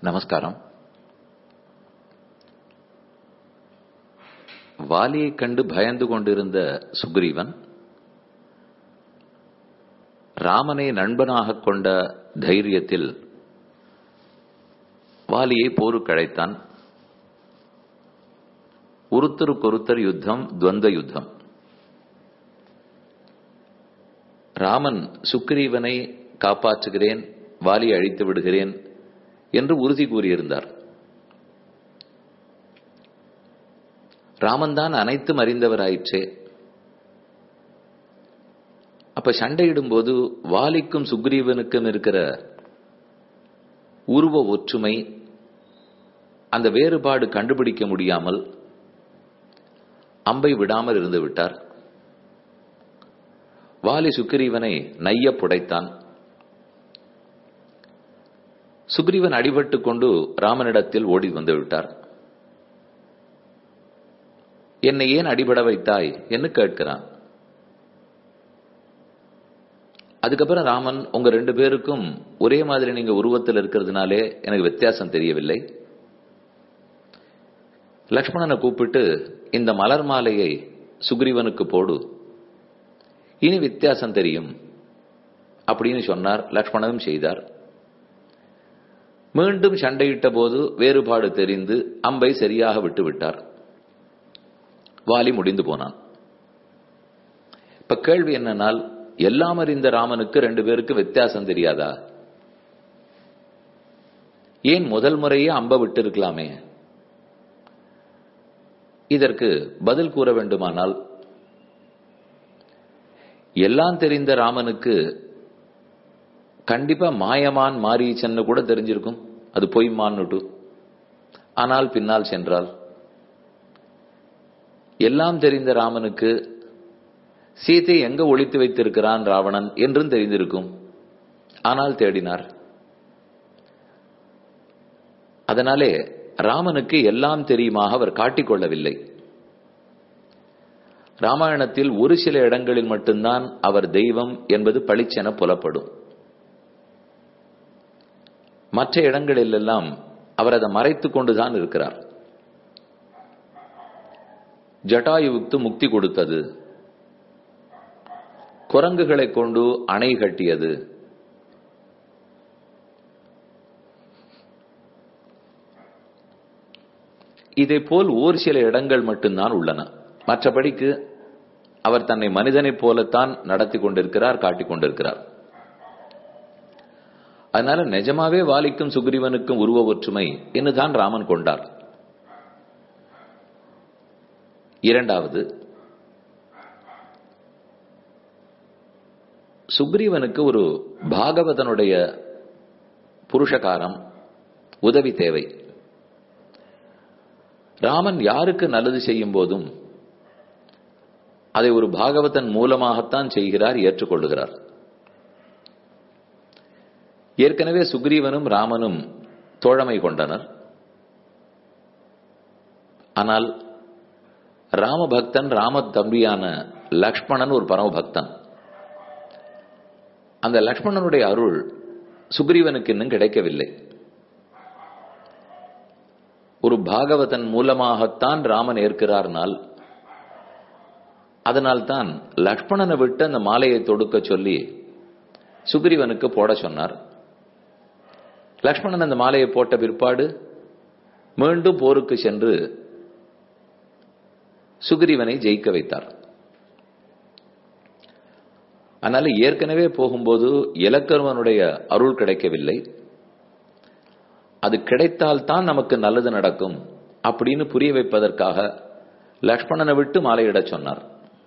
நமஸ்காரம். வாலியை கண்டு பயந்து கொண்டிருந்த சுக்ரீவன் ராமனை நண்பனாக கொண்ட தைரியத்தில் வாலியை போருக்கு அழைத்தான். ஒருத்தருக்கொருத்தர் யுத்தம், துவந்த யுத்தம். ராமன் சுக்ரீவனை காப்பாற்றுகிறேன், வாலியை அழித்து விடுகிறேன் என்று உறுதி கூறியிருந்தார். ராமன் தான் அனைத்தும் அறிந்தவராயிற்றே. அப்ப சண்டையிடும் போது வாலிக்கும் சுக்ரீவனுக்கும் இருக்கிற உருவ ஒற்றுமை, அந்த வேறுபாடு கண்டுபிடிக்க முடியாமல் அம்பை விடாமல் இருந்து விட்டார். வாலி சுக்ரீவனை நைய புடைத்தான். சுக்ரீவன் அடிபட்டுக் கொண்டு ராமனிடத்தில் ஓடி வந்து விட்டார். என்னை ஏன் அடிபட வைத்தாய் என்று கேட்கிறான். அதுக்கப்புறம் ராமன், உங்க ரெண்டு பேருக்கும் ஒரே மாதிரி நீங்க உருவத்தில் இருக்கிறதுனாலே எனக்கு வித்தியாசம் தெரியவில்லை. லக்ஷ்மணனை கூப்பிட்டு இந்த மலர் மாலையை சுக்ரீவனுக்கு போடு, இனி வித்தியாசம் தெரியும் அப்படின்னு சொன்னார். லக்ஷ்மணனும் செய்தார். மீண்டும் சண்டையிட்ட போது வேறுபாடு தெரிந்து அம்பை சரியாக விட்டு விட்டார். வாலி முடிந்து போனான். இப்ப கேள்வி என்னன்னால், எல்லாம் அறிந்த ராமனுக்கு ரெண்டு பேருக்கு வித்தியாசம் தெரியாதா? ஏன் முதல் முறையே அம்ப விட்டு இருக்கலாமே? இதற்கு பதில் கூற வேண்டுமானால், எல்லாம் தெரிந்த ராமனுக்கு கண்டிப்பா மாயமான் மாரீச்சன்னு கூட தெரிஞ்சிருக்கும், அது பொய்மான்னுட்டு. ஆனால் பின்னால் சென்றால், எல்லாம் தெரிந்த ராமனுக்கு சீதை எங்க ஒளித்து வைத்திருக்கிறான் ராவணன் என்றும் தெரிந்திருக்கும். ஆனால் தேடினார். அதனாலே ராமனுக்கு எல்லாம் தெரியுமாக அவர் காட்டிக்கொள்ளவில்லை. ராமாயணத்தில் ஒரு சில இடங்களில் மட்டும்தான் அவர் தெய்வம் என்பது பளிச்சென புலப்படும். மற்ற இடங்களிலெல்லாம் அவர் அதை மறைத்துக் கொண்டுதான் இருக்கிறார். ஜட்டாயுவுக்கு முக்தி கொடுத்தது, குரங்குகளை கொண்டு அணை கட்டியது, இதே போல் ஒரு சில இடங்கள் மட்டும்தான் உள்ளன. மற்றபடிக்கு அவர் தன்னை மனிதனைப் போலத்தான் நடத்தி கொண்டிருக்கிறார், காட்டிக் கொண்டிருக்கிறார். அதனால நிஜமாவே வாலிக்கும் சுக்ரீவனுக்கும் உருவ ஒற்றுமை என்றுதான் ராமன் கொண்டார். இரண்டாவது, சுக்ரீவனுக்கு ஒரு பாகவதனுடைய புருஷகாரம், உதவி தேவை. ராமன் யாருக்கு நல்லது செய்யும் போதும் அதை ஒரு பாகவதன் மூலமாகத்தான் செய்கிறார், ஏற்றுக்கொள்ளுகிறார். ஏற்கனவே சுக்ரீவனும் ராமனும் தோழமை கொண்டனர். ஆனால் ராமபக்தன், ராம தம்பியான லக்ஷ்மணன் ஒரு பரமபக்தன். அந்த லக்ஷ்மணனுடைய அருள் சுக்ரீவனுக்கு இன்னும் கிடைக்கவில்லை. ஒரு பாகவதன் மூலமாகத்தான் ராமன் ஏற்கிறார்னால், அதனால்தான் லக்ஷ்மணனை விட்டு அந்த மாலையை தொடுக்க சொல்லி சுக்ரீவனுக்கு போட சொன்னார். லக்ஷ்மணன் அந்த மாலையை போட்ட பிற்பாடு மீண்டும் போருக்கு சென்று சுக்ரீவனை ஜெயிக்க வைத்தார். அதனால ஏற்கனவே போகும்போது இலக்கருவனுடைய அருள் கிடைக்கவில்லை. அது கிடைத்தால்தான் நமக்கு நல்லது நடக்கும் அப்படின்னு புரிய வைப்பதற்காக லக்ஷ்மணனை விட்டு மாலையிட சொன்னார்.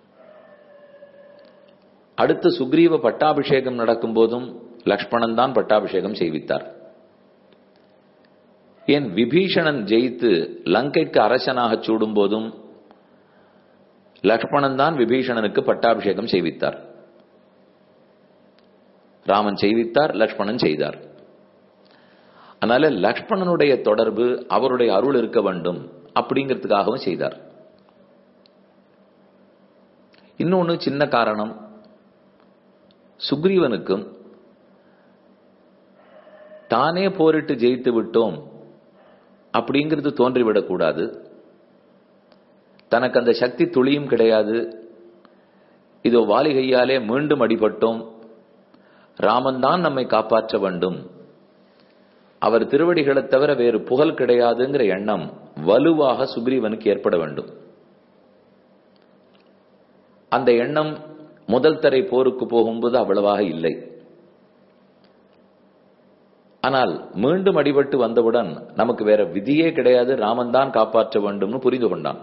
அடுத்து சுக்ரீவ பட்டாபிஷேகம் நடக்கும் போதும் லக்ஷ்மணன் தான் பட்டாபிஷேகம் செய்வித்தார். ஏன் விபீஷணன் ஜெயித்து லங்கைக்கு அரசனாக சூடும் போதும் லக்ஷ்மணன் தான் விபீஷணனுக்கு பட்டாபிஷேகம் செய்வித்தார். ராமன் செய்வித்தார், லக்ஷ்மணன் செய்தார். அதனால லக்ஷ்மணனுடைய தொடர்பு, அவருடைய அருள் இருக்க வேண்டும் அப்படிங்கிறதுக்காகவும் செய்தார். இன்னொன்னு சின்ன காரணம், சுக்ரீவனுக்கும் தானே போரிட்டு ஜெயித்து விட்டோம் அப்படிங்கிறது தோன்றிவிடக்கூடாது. தனக்கு அந்த சக்தி துளியும் கிடையாது. இதோ வாலிகையாலே மீண்டும் அடிபட்டோம், ராமன் தான் நம்மை காப்பாற்ற வேண்டும், அவர் திருவடிகளை தவிர வேறு புகழ் கிடையாதுங்கிற எண்ணம் வலுவாக சுக்ரீவனுக்கு ஏற்பட வேண்டும். அந்த எண்ணம் முதல் தரை போருக்கு போகும்போது அவ்வளவாக இல்லை. ஆனால் மீண்டும் அடிபட்டு வந்தவுடன் நமக்கு வேற விதியே கிடையாது, ராமன் தான் காப்பாற்ற வேண்டும்னு புரிந்து கொண்டான்.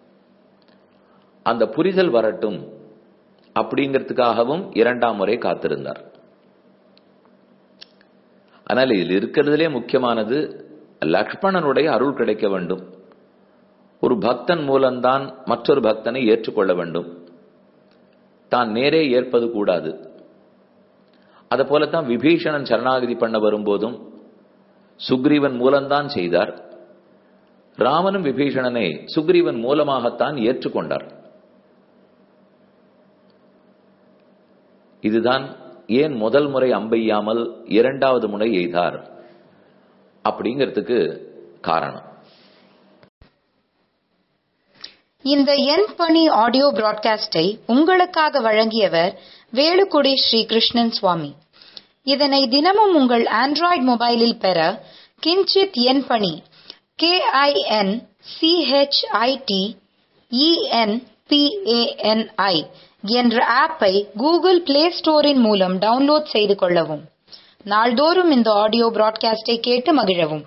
அந்த புரிதல் வரட்டும் அப்படிங்கிறதுக்காகவும் இரண்டாம் முறை காத்திருந்தார். ஆனால் இதில் இருக்கிறதுலே முக்கியமானது லக்ஷ்மணனுடைய அருள் கிடைக்க வேண்டும். ஒரு பக்தன் மூலம்தான் மற்றொரு பக்தனை ஏற்றுக்கொள்ள வேண்டும், தான் நேரே ஏற்பது கூடாது. அத போலத்தான் விபீஷணன் சரணாகதி பண்ண வரும்போதும் சுக்ரீவன் மூலம்தான் செய்தார். ராமனும் விபீஷணனை சுக்ரீவன் மூலமாகத்தான் ஏற்றுக்கொண்டார். இதுதான் ஏன் முதல் முறை அம்பெய்யாமல் இரண்டாவது முறை எய்தார் அப்படிங்கிறதுக்கு காரணம். இந்த என் பணி ஆடியோ பிராட்காஸ்டை உங்களுக்காக வழங்கியவர் வேலுக்குடி ஸ்ரீ கிருஷ்ணன் சுவாமி. இதனை தினமும் உங்கள் ஆண்ட்ராய்டு மொபைலில் பெற கிஞ்சித் என் பணி KINCHIT என்ற ஆப்பை கூகுள் பிளே ஸ்டோரின் மூலம் டவுன்லோட் செய்து கொள்ளவும். நாள்தோறும் இந்த ஆடியோ பிராட்காஸ்டை கேட்டு மகிழவும்.